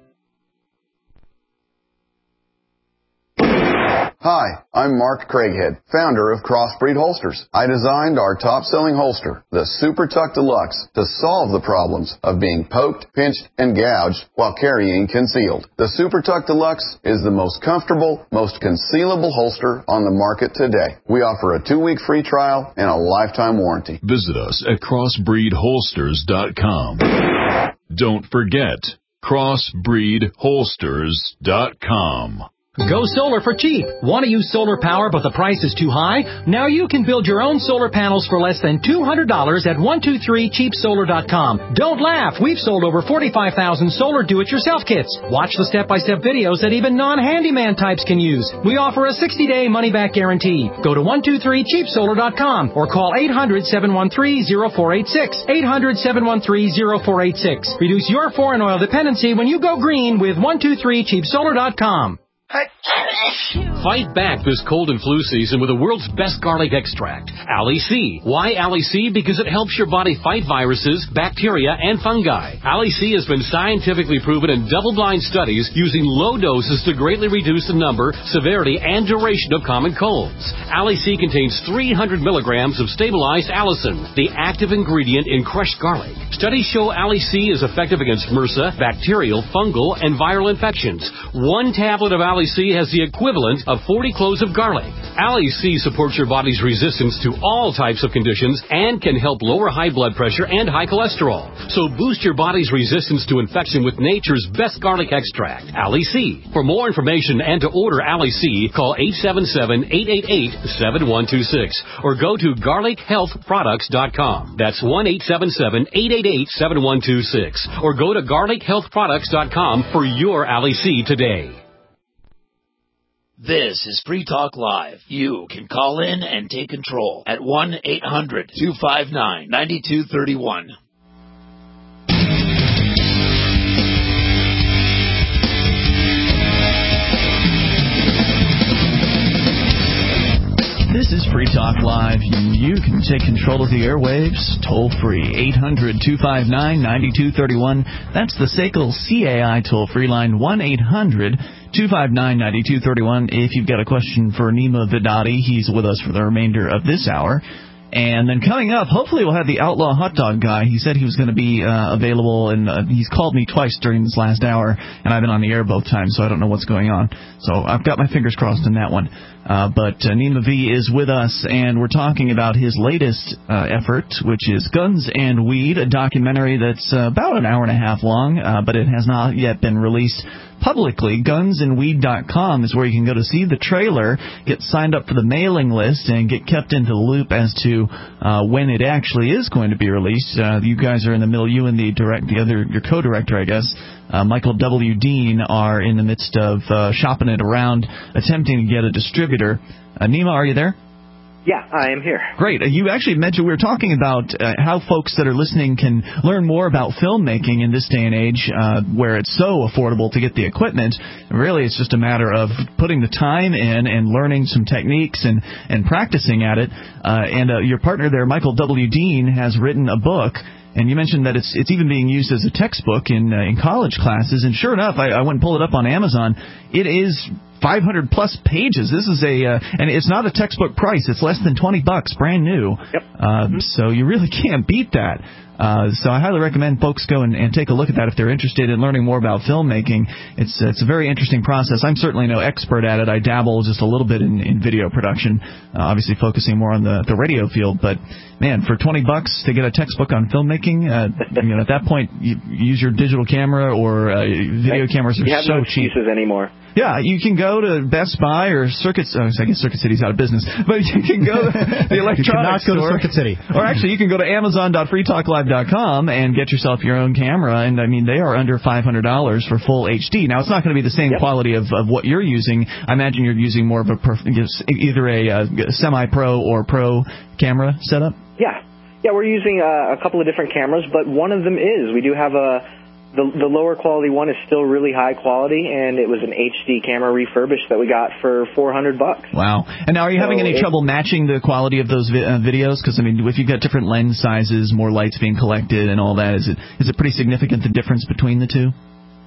Hi, I'm Mark Craighead, founder of Crossbreed Holsters. I designed our top-selling holster, the Super Tuck Deluxe, to solve the problems of being poked, pinched, and gouged while carrying concealed. The Super Tuck Deluxe is the most comfortable, most concealable holster on the market today. We offer a 2-week free trial and a lifetime warranty. Visit us at crossbreedholsters.com. Don't forget, crossbreedholsters.com. Go solar for cheap. Want to use solar power but the price is too high? Now you can build your own solar panels for less than $200 at 123cheapsolar.com. Don't laugh. We've sold over 45,000 solar do-it-yourself kits. Watch the step-by-step videos that even non-handyman types can use. We offer a 60-day money-back guarantee. Go to 123cheapsolar.com or call 800-713-0486. 800-713-0486. Reduce your foreign oil dependency when you go green with 123cheapsolar.com. Fight back this cold and flu season with the world's best garlic extract, Ali C. Why Ali C? Because it helps your body fight viruses, bacteria, and fungi. Ali C has been scientifically proven in double-blind studies using low doses to greatly reduce the number, severity, and duration of common colds. Ali C contains 300 milligrams of stabilized allicin, the active ingredient in crushed garlic. Studies show Ali C is effective against MRSA, bacterial, fungal, and viral infections. One tablet of Ali C has the equivalent of 40 cloves of garlic. Ali C supports your body's resistance to all types of conditions and can help lower high blood pressure and high cholesterol. So boost your body's resistance to infection with nature's best garlic extract, Ali C. For more information and to order Ali C, call 877-888-7126 or go to garlichealthproducts.com. That's 1-877-888-7126 or go to garlichealthproducts.com for your Ali C today. This is Free Talk Live. You can call in and take control at 1-800-259-9231. This is Free Talk Live. You can take control of the airwaves toll-free. 800-259-9231. That's the SACL CAI toll-free line, 1-800-259-9231. If you've got a question for Nima Vidadi, he's with us for the remainder of this hour. And then coming up, hopefully we'll have the Outlaw Hot Dog guy. He said he was going to be available, and he's called me twice during this last hour, and I've been on the air both times, so I don't know what's going on. So I've got my fingers crossed on that one. But Nima V is with us, and we're talking about his latest effort, which is Guns and Weed, a documentary that's about an hour and a half long, but it has not yet been released publicly. Gunsandweed.com is where you can go to see the trailer, get signed up for the mailing list, and get kept into the loop as to when it actually is going to be released. You guys are in the middle. You and your co-director, I guess, Michael W. Dean, are in the midst of shopping it around, attempting to get a distributor. Nima, are you there? Yeah, I am here. Great. You actually mentioned, we were talking about how folks that are listening can learn more about filmmaking in this day and age, where it's so affordable to get the equipment. Really, it's just a matter of putting the time in and learning some techniques and practicing at it. And your partner there, Michael W. Dean, has written a book. And you mentioned that it's even being used as a textbook in college classes. And sure enough, I went and pulled it up on Amazon. It is 500 plus pages. This is and it's not a textbook price. It's less than $20, brand new. Yep. So you really can't beat that. So I highly recommend folks go and take a look at that if they're interested in learning more about filmmaking. It's a very interesting process. I'm certainly no expert at it. I dabble just a little bit in video production, obviously focusing more on the radio field. But man, for $20 to get a textbook on filmmaking, at that point, you use your digital camera or video cameras are so cheap. You have no excuses anymore. Yeah, you can go to Best Buy or Circuit. I guess Circuit City's out of business, but you can go to the electronics store. You cannot go to Circuit City. Or actually, you can go to Amazon.freetalklive.com and get yourself your own camera. And I mean, they are under $500 for full HD. Now, it's not going to be the same quality of what you're using. I imagine you're using more of either a semi-pro or pro camera setup. Yeah, we're using a couple of different cameras, but one of them is we do have the lower quality one is still really high quality, and it was an HD camera refurbished that we got for $400. Wow. And now, are you having any trouble matching the quality of those videos? Because, I mean, if you've got different lens sizes, more lights being collected and all that, is it pretty significant, the difference between the two?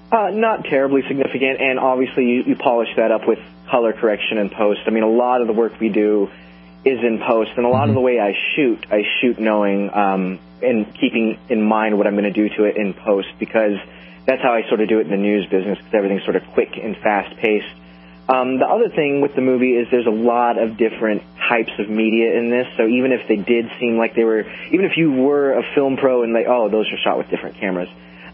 Not terribly significant, and obviously you polish that up with color correction and post. I mean, a lot of the work we do is in post, and a lot of the way I shoot knowing and keeping in mind what I'm going to do to it in post, because that's how I sort of do it in the news business, because everything's sort of quick and fast-paced. The other thing with the movie is there's a lot of different types of media in this, so even if they did seem like even if you were a film pro and those are shot with different cameras,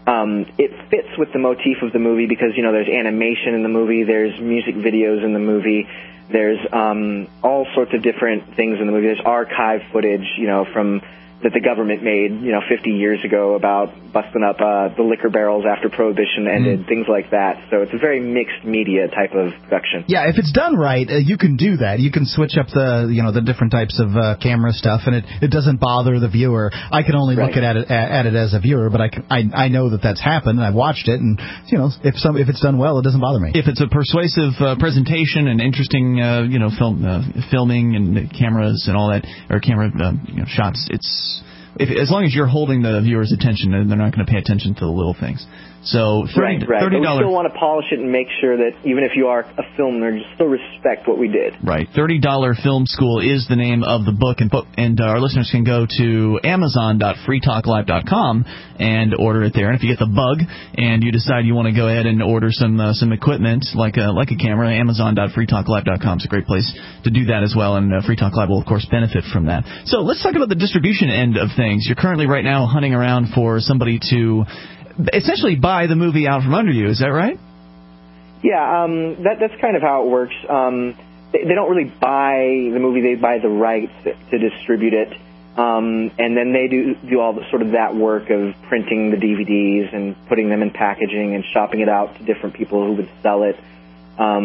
it fits with the motif of the movie because, you know, there's animation in the movie, there's music videos in the movie, there's all sorts of different things in the movie. There's archive footage, you know, from that the government made, you know, 50 years ago about busting up the liquor barrels after Prohibition ended, things like that. So it's a very mixed media type of production. Yeah, if it's done right, you can do that. You can switch up the different types of camera stuff, and it doesn't bother the viewer. I can only look at it as a viewer, but I know that's happened, and I've watched it, and you know, if it's done well, it doesn't bother me. If it's a persuasive presentation and interesting, filming and cameras and all that, or camera shots, as long as you're holding the viewer's attention, then they're not going to pay attention to the little things. So $30. But we still want to polish it and make sure that even if you are a film nerd, you still respect what we did. Right. $30 Film School is the name of the book, and our listeners can go to Amazon.freetalklive.com and order it there. And if you get the bug and you decide you want to go ahead and order some equipment like a camera, Amazon.freetalklive.com is a great place to do that as well. And Free Talk Live will of course benefit from that. So let's talk about the distribution end of things. You're currently right now hunting around for somebody to essentially buy the movie out from under you. Is that right? Yeah, that's kind of how it works. They don't really buy the movie; they buy the rights to distribute it, and then they do all the sort of that work of printing the DVDs and putting them in packaging and shopping it out to different people who would sell it. I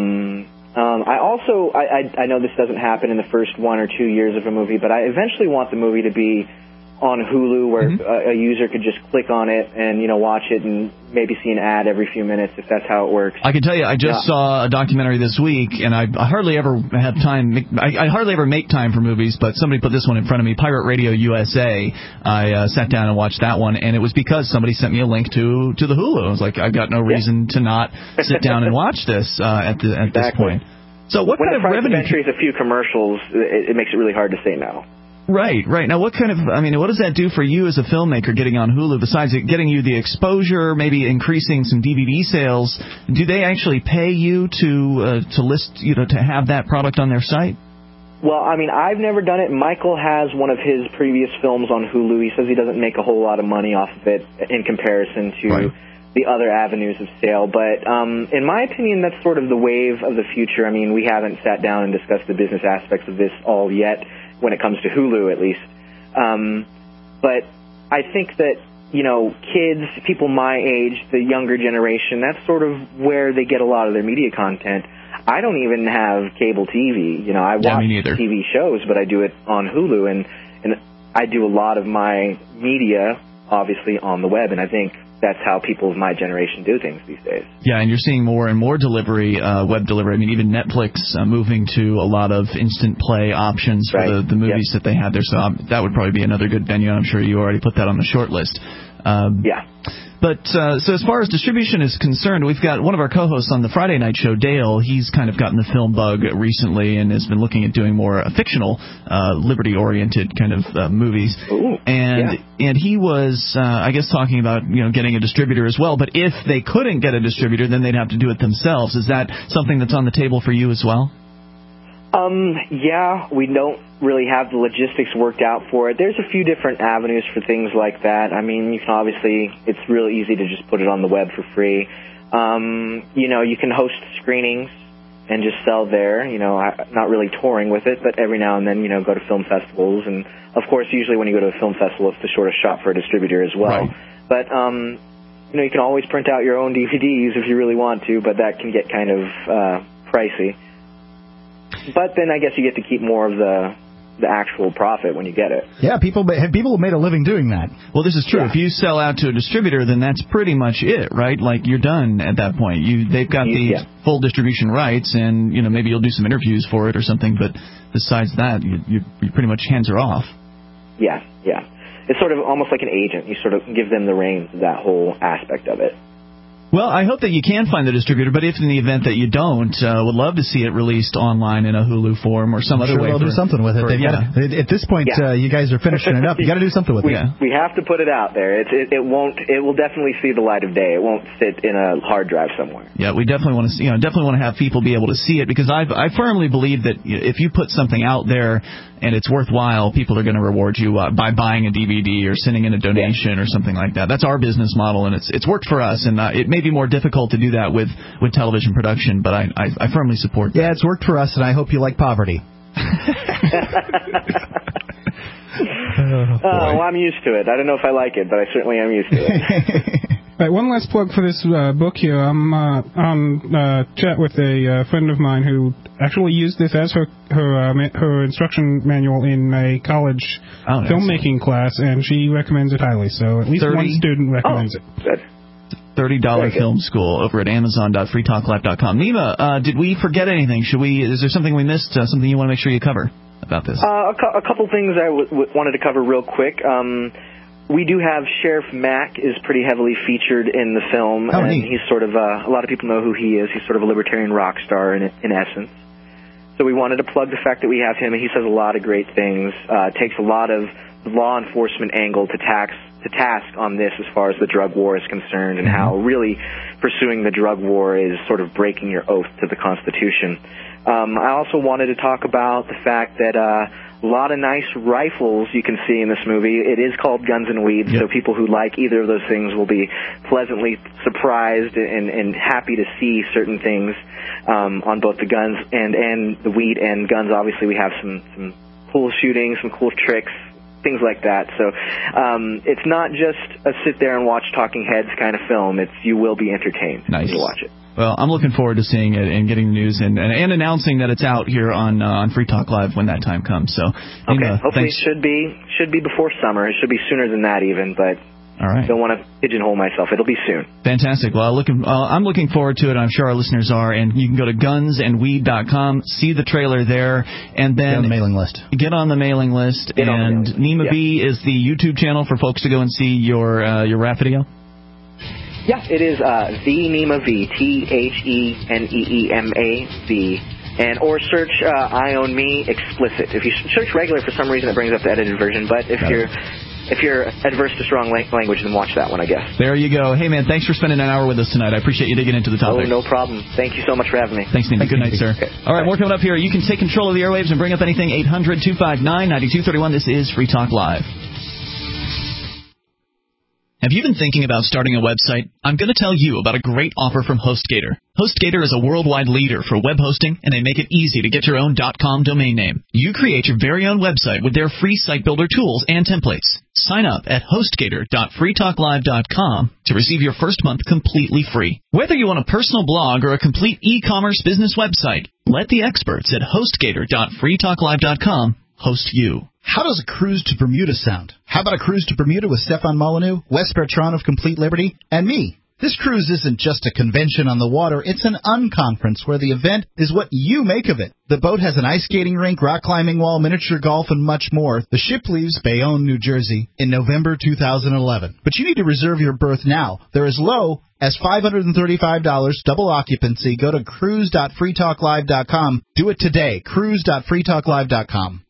know this doesn't happen in the first 1 or 2 years of a movie, but I eventually want the movie to be on Hulu where a user could just click on it and, you know, watch it and maybe see an ad every few minutes if that's how it works. I can tell you, I just saw a documentary this week, and I hardly ever have time. I hardly ever make time for movies, but somebody put this one in front of me, Pirate Radio USA. I sat down and watched that one, and it was because somebody sent me a link to the Hulu. I was like, I've got no reason to not sit down and watch this at this point. So what kind of revenue? When the price of entry is a few commercials, it makes it really hard to say no. Right. Now, what does that do for you as a filmmaker getting on Hulu, besides it getting you the exposure, maybe increasing some DVD sales? Do they actually pay you to list, to have that product on their site? Well, I mean, I've never done it. Michael has one of his previous films on Hulu. He says he doesn't make a whole lot of money off of it in comparison to the other avenues of sale. But in my opinion, that's sort of the wave of the future. I mean, we haven't sat down and discussed the business aspects of this all yet, when it comes to Hulu, at least. But I think that, kids, people my age, the younger generation, that's sort of where they get a lot of their media content. I don't even have cable TV. I watch TV shows, but I do it on Hulu, and I do a lot of my media, obviously, on the web, and I think that's how people of my generation do things these days. Yeah, and you're seeing more and more delivery, web delivery. I mean, even Netflix moving to a lot of instant play options for the movies that they have there. So that would probably be another good venue. I'm sure you already put that on the short list. But so as far as distribution is concerned, we've got one of our co-hosts on the Friday night show, Dale. He's kind of gotten the film bug recently and has been looking at doing more fictional, liberty-oriented kind of movies. And he was, I guess, talking about getting a distributor as well. But if they couldn't get a distributor, then they'd have to do it themselves. Is that something that's on the table for you as well? We don't really have the logistics worked out for it. There's a few different avenues for things like that. I mean, you can obviously, it's real easy to just put it on the web for free. You can host screenings and just sell there, not really touring with it, but every now and then, go to film festivals. And, of course, usually when you go to a film festival, it's the shortest shot for a distributor as well. But, you can always print out your own DVDs if you really want to, but that can get kind of pricey. But then I guess you get to keep more of the actual profit when you get it. Yeah, people have made a living doing that. Well, this is true. If you sell out to a distributor, then that's pretty much it, right? Like, you're done at that point. They've got the full distribution rights, and maybe you'll do some interviews for it or something. But besides that, you pretty much hands are off. Yeah. It's sort of almost like an agent. You sort of give them the reins of that whole aspect of it. Well, I hope that you can find the distributor, but if in the event that you don't, would love to see it released online in a Hulu form or some other way. They'll do something with it. At this point, you guys are finishing it up. You got to do something with it. We have to put it out there. It will definitely see the light of day. It won't sit in a hard drive somewhere. Yeah, we definitely want to have people be able to see it, because I firmly believe that if you put something out there and it's worthwhile, people are going to reward you by buying a DVD or sending in a donation or something like that. That's our business model, and it's worked for us. And it may be more difficult to do that with television production, but I firmly support that. Yeah, it's worked for us, and I hope you like poverty. Well, I'm used to it. I don't know if I like it, but I certainly am used to it. Right, one last plug for this book here. I'm on chat with a friend of mine who actually used this as her instruction manual in a college filmmaking class, and she recommends it highly. So at least one student recommends it. Good. $30 film school over at Amazon.freetalklive.com. Nima, did we forget anything? Is there something we missed? Something you want to make sure you cover about this? A couple things I wanted to cover real quick. We do have Sheriff Mack is pretty heavily featured in the film, and he's sort of a lot of people know who he is. He's sort of a libertarian rock star in essence. So we wanted to plug the fact that we have him, and he says a lot of great things. Takes a lot of law enforcement angle to task on this as far as the drug war is concerned, and how really pursuing the drug war is sort of breaking your oath to the Constitution. I also wanted to talk about the fact that a lot of nice rifles you can see in this movie. It is called Guns and Weed, so people who like either of those things will be pleasantly surprised and happy to see certain things on both the guns and the weed and guns. Obviously, we have some cool shooting, some cool tricks, things like that. So it's not just a sit there and watch talking heads kind of film. You will be entertained when you watch it. Well, I'm looking forward to seeing it and getting the news and announcing that it's out here on Free Talk Live when that time comes. So, hopefully it should be before summer. It should be sooner than that even, but all right. Don't want to pigeonhole myself. It'll be soon. Fantastic. Well, I'm looking forward to it. I'm sure our listeners are. And you can go to gunsandweed.com, see the trailer there, and then get on the mailing list. Get on the mailing list. And Nima B is the YouTube channel for folks to go and see your rap video. Yeah, it is the Nima V, TheNeemaV, or search I Own Me Explicit. If you search regular, for some reason it brings up the edited version. But if you're adverse to strong language, then watch that one, I guess. There you go. Hey, man, thanks for spending an hour with us tonight. I appreciate you digging into the topic. Oh, no problem. Thank you so much for having me. Thanks, Nima. Good night, sir. Okay. All right, more coming up here. You can take control of the airwaves and bring up anything. 800-259-9231. This is Free Talk Live. Have you been thinking about starting a website? I'm going to tell you about a great offer from HostGator. HostGator is a worldwide leader for web hosting, and they make it easy to get your own .com domain name. You create your very own website with their free site builder tools and templates. Sign up at HostGator.freetalklive.com to receive your first month completely free. Whether you want a personal blog or a complete e-commerce business website, let the experts at HostGator.freetalklive.com host you. How does a cruise to Bermuda sound? How about a cruise to Bermuda with Stefan Molyneux, Wes Bertrand of Complete Liberty, and me? This cruise isn't just a convention on the water, it's an unconference where the event is what you make of it. The boat has an ice skating rink, rock climbing wall, miniature golf, and much more. The ship leaves Bayonne, New Jersey in November 2011. But you need to reserve your berth now. They're as low as $535, double occupancy. Go to cruise.freetalklive.com. Do it today, cruise.freetalklive.com.